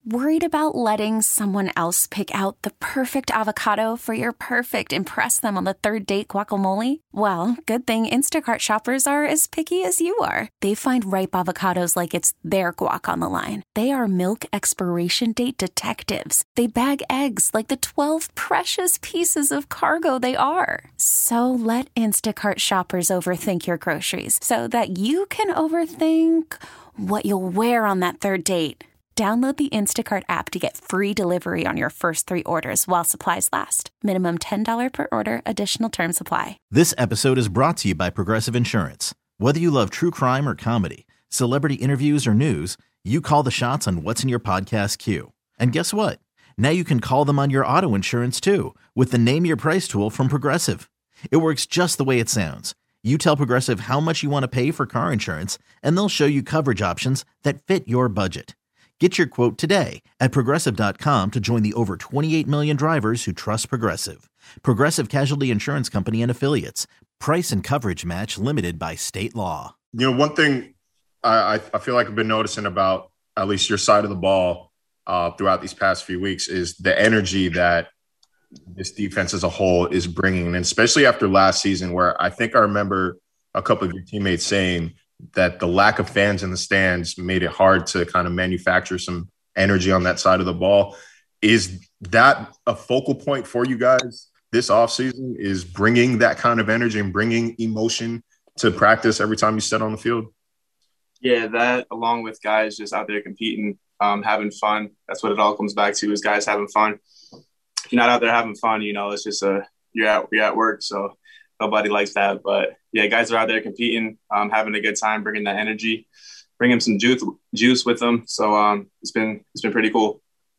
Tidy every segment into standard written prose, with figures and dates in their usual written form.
Worried about letting someone else pick out the perfect avocado for your perfect impress them on the third date guacamole? Well, good thing Instacart shoppers are as picky as you are. They find ripe avocados like it's their guac on the line. They are milk expiration date detectives. They bag eggs like the 12 precious pieces of cargo they are. So let Instacart shoppers overthink your groceries so that you can overthink what you'll wear on that third date. Download the Instacart app to get free delivery on your first 3 orders while supplies last. Minimum $10 per order. Additional terms apply. This episode is brought to you by Progressive Insurance. Whether you love true crime or comedy, celebrity interviews or news, you call the shots on what's in your podcast queue. And guess what? Now you can call them on your auto insurance too with the Name Your Price tool from Progressive. It works just the way it sounds. You tell Progressive how much you want to pay for car insurance, and they'll show you coverage options that fit your budget. Get your quote today at Progressive.com to join the over 28 million drivers who trust Progressive. Progressive Casualty Insurance Company and Affiliates. Price and coverage match limited by state law. You know, one thing I feel like I've been noticing about at least your side of the ball throughout these past few weeks is the energy that this defense as a whole is bringing. And especially after last season, where I think I remember a couple of your teammates saying that the lack of fans in the stands made it hard to kind of manufacture some energy on that side of the ball. Is that a focal point for you guys this offseason, is bringing that kind of energy and bringing emotion to practice every time you step on the field? Yeah, that along with guys just out there competing, having fun. That's what it all comes back to, is guys having fun. If you're not out there having fun, you know, it's just you're at work. So nobody likes that. But yeah, guys are out there competing, having a good time, bringing that energy, bringing some juice with them. So it's been pretty cool.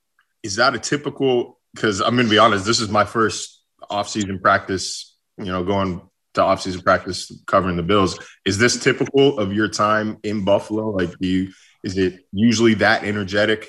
Is that a typical, because I'm going to be honest, this is my first off-season practice, you know, going to off-season practice covering the Bills. Is this typical of your time in Buffalo? Like, is it usually that energetic,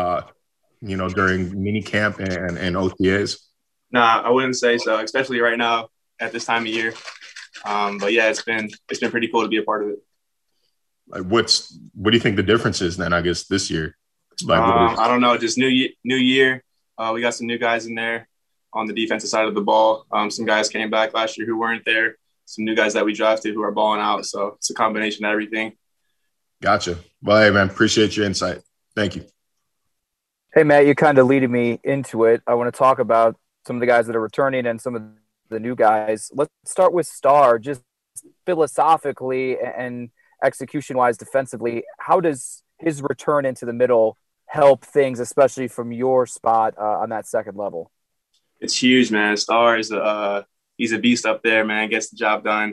you know, during mini camp and OTAs? Nah, I wouldn't say so, especially right now at this time of year. But yeah, it's been pretty cool to be a part of it. Like, what do you think the difference is then, I guess, this year? Like, I don't know, just new year. We got some new guys in there on the defensive side of the ball. Some guys came back last year who weren't there. Some new guys that we drafted who are balling out. So it's a combination of everything. Gotcha. Well, hey, man, appreciate your insight. Thank you. Hey, Matt, you kind of leading me into it. I want to talk about some of the guys that are returning and some of the new guys. Let's start with Star. Just philosophically and execution-wise defensively, how does his return into the middle help things, especially from your spot on that second level? It's huge, man. Star is he's a beast up there, man. Gets the job done.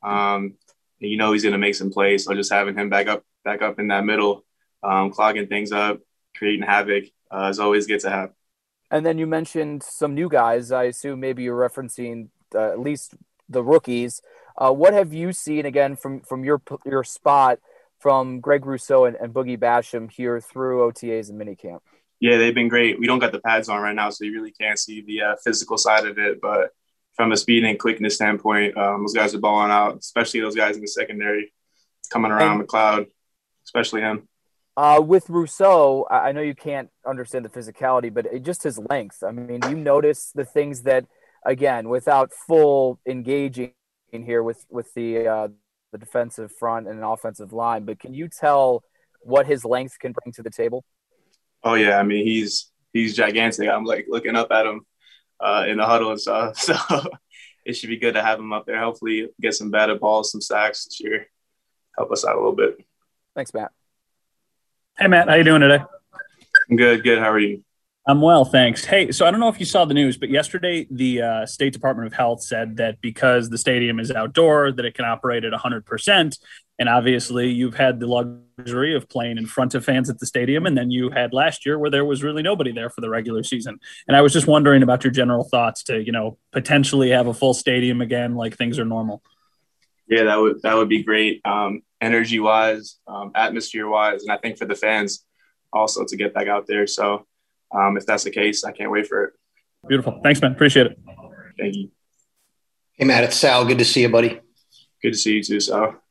You know he's going to make some plays. So just having him back up in that middle, clogging things up, creating havoc is always good to have. And then you mentioned some new guys. I assume maybe you're referencing at least the rookies. What have you seen, again, from your spot from Greg Rousseau and Boogie Basham here through OTAs and minicamp? Yeah, they've been great. We don't got the pads on right now, so you really can't see the physical side of it. But from a speed and quickness standpoint, those guys are balling out, especially those guys in the secondary coming around McLeod, especially him. With Rousseau, I know you can't understand the physicality, but just his length. I mean, you notice the things that, again, without full engaging in here with the defensive front and an offensive line, but can you tell what his length can bring to the table? Oh yeah, I mean he's gigantic. I'm like looking up at him in the huddle and stuff. So it should be good to have him up there. Hopefully get some batted balls, some sacks this year. Help us out a little bit. Thanks, Matt. Hey, Matt. How you doing today? I'm good. How are you? I'm well, thanks. Hey, so I don't know if you saw the news, but yesterday the State Department of Health said that because the stadium is outdoor, that it can operate at 100%. And obviously you've had the luxury of playing in front of fans at the stadium. And then you had last year where there was really nobody there for the regular season. And I was just wondering about your general thoughts to, you know, potentially have a full stadium again, like things are normal. Yeah, that would be great. Energy wise, atmosphere wise. And I think for the fans also to get back out there. So if that's the case, I can't wait for it. Beautiful. Thanks, man. Appreciate it. Thank you. Hey, Matt, it's Sal. Good to see you, buddy. Good to see you too, Sal.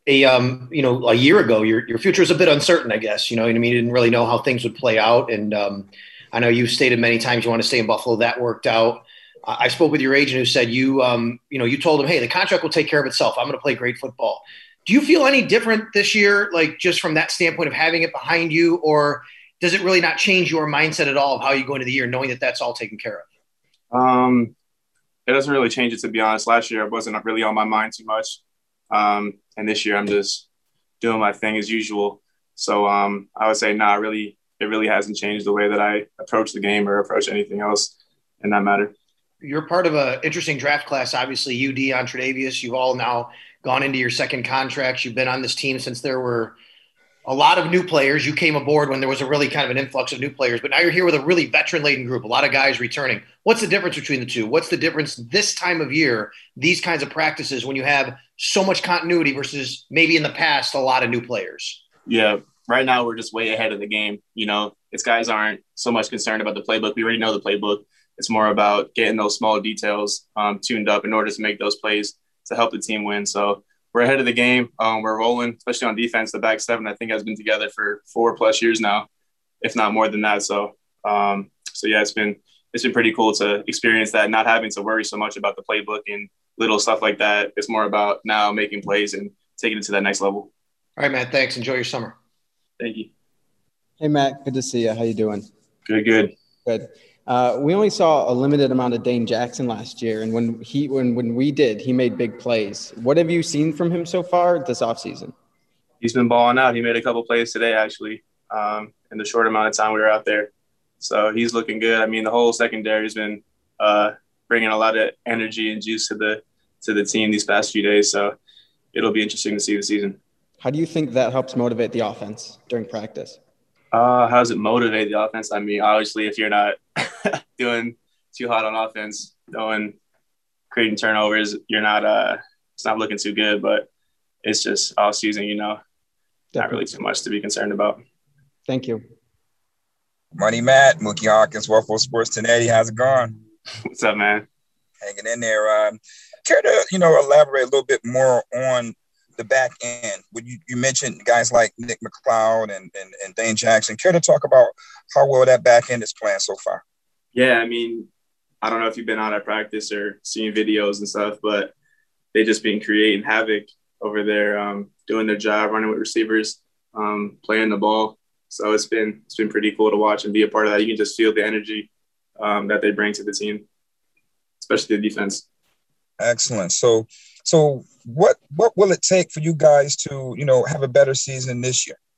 a year ago, your future is a bit uncertain, I guess. You know what I mean? You didn't really know how things would play out. And I know you've stated many times you want to stay in Buffalo. That worked out. I spoke with your agent who said you told him, hey, the contract will take care of itself. I'm going to play great football. Do you feel any different this year, like just from that standpoint of having it behind you, or does it really not change your mindset at all of how you go into the year, knowing that that's all taken care of? It doesn't really change it, to be honest. Last year, it wasn't really on my mind too much. And this year, I'm just doing my thing as usual. So I would say, it really hasn't changed the way that I approach the game or approach anything else in that matter. You're part of an interesting draft class. Obviously, you, Deion, Tre'Davious, you've all now gone into your second contracts. You've been on this team since there were a lot of new players. You came aboard when there was a really kind of an influx of new players, but now you're here with a really veteran-laden group, a lot of guys returning. What's the difference between the two? What's the difference this time of year, these kinds of practices, when you have so much continuity versus maybe in the past, a lot of new players? Yeah, right now we're just way ahead of the game. You know, it's guys aren't so much concerned about the playbook. We already know the playbook. It's more about getting those small details tuned up in order to make those plays to help the team win. So we're ahead of the game. We're rolling, especially on defense. The back seven, I think, has been together for 4+ years now, if not more than that. So yeah, it's been pretty cool to experience that, not having to worry so much about the playbook and little stuff like that. It's more about now making plays and taking it to that next level. All right, man. Thanks. Enjoy your summer. Thank you. Hey, Matt. Good to see you. How you doing? Good. We only saw a limited amount of Dane Jackson last year, and when we did, he made big plays. What have you seen from him so far this offseason? He's been balling out. He made a couple plays today, actually, in the short amount of time we were out there. So he's looking good. I mean, the whole secondary has been bringing a lot of energy and juice to the team these past few days. So it'll be interesting to see the season. How do you think that helps motivate the offense during practice? How does it motivate the offense? I mean, obviously, if you're not doing too hot on offense, creating turnovers, you're not it's not looking too good. But it's just all season, Definitely. Not really too much to be concerned about. Thank you. Money Matt, Mookie Hawkins, Waffle Sports 1080. How's it going? What's up, man? Hanging in there. Care to elaborate a little bit more on the back end? You mentioned guys like Nick McLeod and Dane Jackson. Care to talk about how well that back end is playing so far? Yeah, I mean, I don't know if you've been out at practice or seen videos and stuff, but they just been creating havoc over there, doing their job, running with receivers, playing the ball. So it's been pretty cool to watch and be a part of that. You can just feel the energy that they bring to the team, especially the defense. Excellent. So what will it take for you guys to, have a better season this year?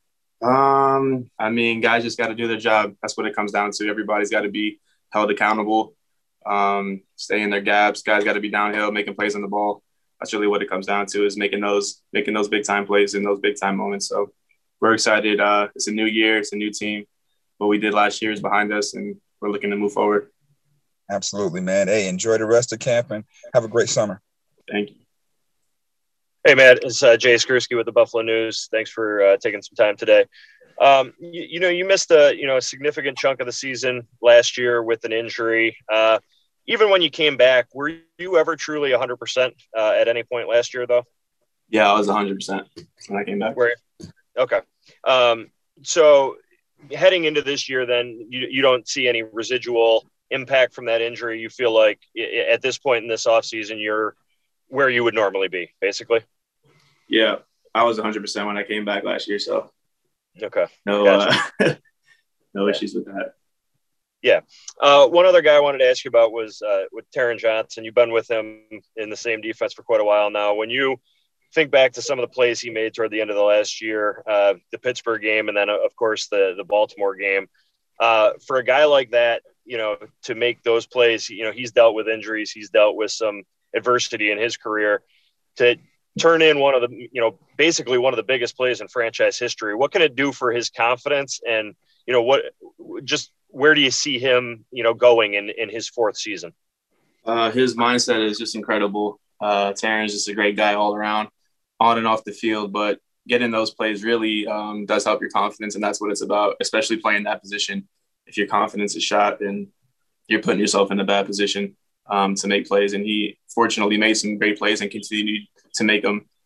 I mean, guys just got to do their job. That's what it comes down to. Everybody's got to be held accountable, stay in their gaps. Guys got to be downhill, making plays on the ball. That's really what it comes down to, is making those big time plays in those big time moments. So we're excited. It's a new year. It's a new team. What we did last year is behind us, and we're looking to move forward. Absolutely, man. Hey, enjoy the rest of camp and have a great summer. Thank you. Hey, Matt, it's Jay Skursky with the Buffalo News. Thanks for taking some time today. You missed a significant chunk of the season last year with an injury. Even when you came back, were you ever truly 100% at any point last year, though? Yeah, I was 100% when I came back. Okay. So heading into this year, then you don't see any residual impact from that injury. You feel like at this point in this offseason, you're where you would normally be, basically. Yeah, I was 100% when I came back last year. So okay, no, gotcha. No issues with that. Yeah. One other guy I wanted to ask you about was with Taron Johnson. You've been with him in the same defense for quite a while now. When you think back to some of the plays he made toward the end of the last year, the Pittsburgh game, and then of course the Baltimore game, for a guy like that, to make those plays, he's dealt with injuries, he's dealt with some adversity in his career. To turn in one of the, basically one of the biggest plays in franchise history, what can it do for his confidence? And, where do you see him, going in his fourth season? His mindset is just incredible. Taron's just a great guy all around, on and off the field, but getting those plays really does help your confidence. And that's what it's about, especially playing that position. If your confidence is shot, then you're putting yourself in a bad position to make plays. And he fortunately made some great plays and continued to make them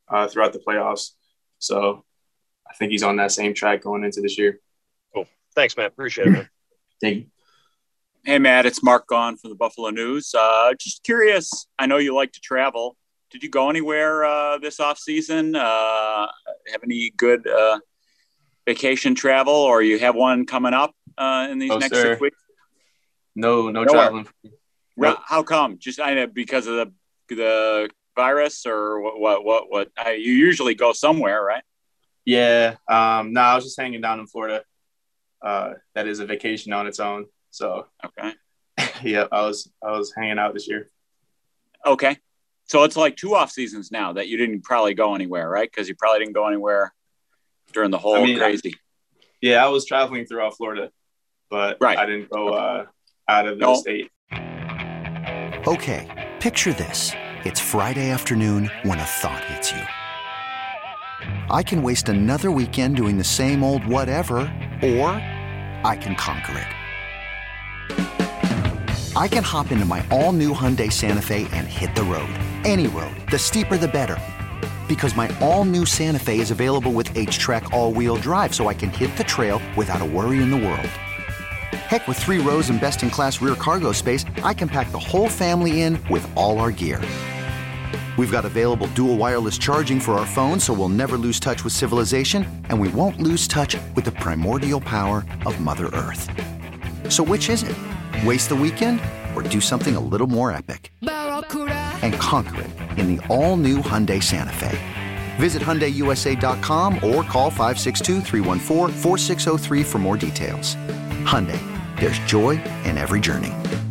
throughout the playoffs. So I think he's on that same track going into this year. Cool. Thanks, Matt. Appreciate it, man. Thank you. Hey, Matt, it's Mark Gaughan from the Buffalo News. Just curious, I know you like to travel. Did you go anywhere this offseason? Have any good vacation travel, or you have one coming up in these next 6 weeks? No traveling. Nope. How come? Just because of the virus, or what? You usually go somewhere, right? Yeah. No, I was just hanging down in Florida. That is a vacation on its own. So okay. Yeah, I was hanging out this year. Okay. So it's like 2 off seasons now that you didn't probably go anywhere, right? Because you probably didn't go anywhere during the whole crazy. I was traveling throughout Florida, but I didn't go out of the state. Okay, picture this. It's Friday afternoon when a thought hits you. I can waste another weekend doing the same old whatever, or I can conquer it. I can hop into my all-new Hyundai Santa Fe and hit the road. Any road. The steeper, the better. Because my all-new Santa Fe is available with H-Track all-wheel drive, so I can hit the trail without a worry in the world. Heck, with 3 rows and best-in-class rear cargo space, I can pack the whole family in with all our gear. We've got available dual wireless charging for our phones, so we'll never lose touch with civilization, and we won't lose touch with the primordial power of Mother Earth. So which is it? Waste the weekend or do something a little more epic? And conquer it in the all-new Hyundai Santa Fe. Visit HyundaiUSA.com or call 562-314-4603 for more details. Hyundai, there's joy in every journey.